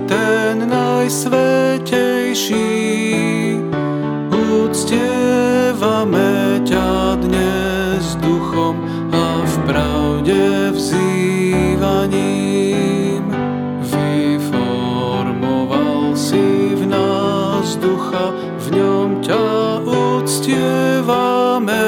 ten najsvätejší. Uctievame ťa dnes duchom a v pravde vzývaním. Vyformoval si v nás ducha, v ňom ťa uctievame.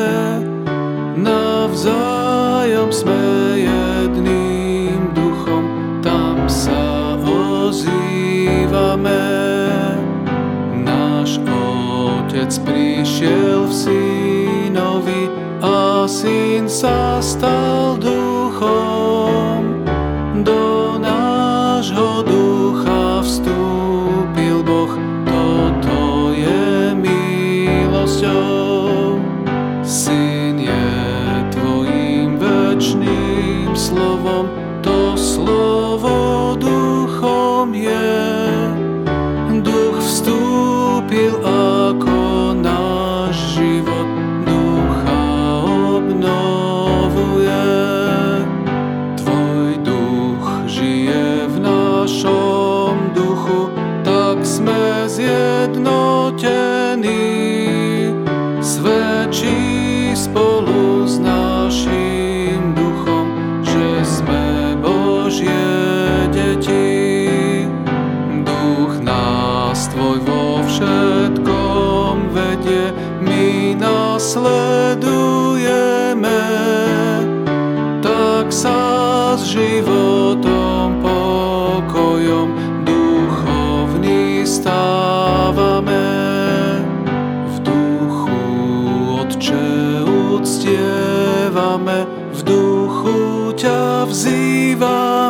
Navzájom sme jedným duchom, tam sa ozývame. Náš Otec prišiel v Synovi a Syn sa stal duchom. Do nášho ducha vstúpil Boh, toto je milosťou. Syn je tvojím večným slovom, to slovo duchom je. Duch vstúpil ako náš život, ducha obnovuje. Tvoj duch žije v našom duchu, tak sme zjednotení. Svedčí spolu s naším duchom, že sme Božie deti. Duch nás tvoj vo všetkom vedie, my nasledujeme. Tak sa s životom, pokojom duchovný stávame. V duchu Otče uctievame, v duchu ťa vzývame.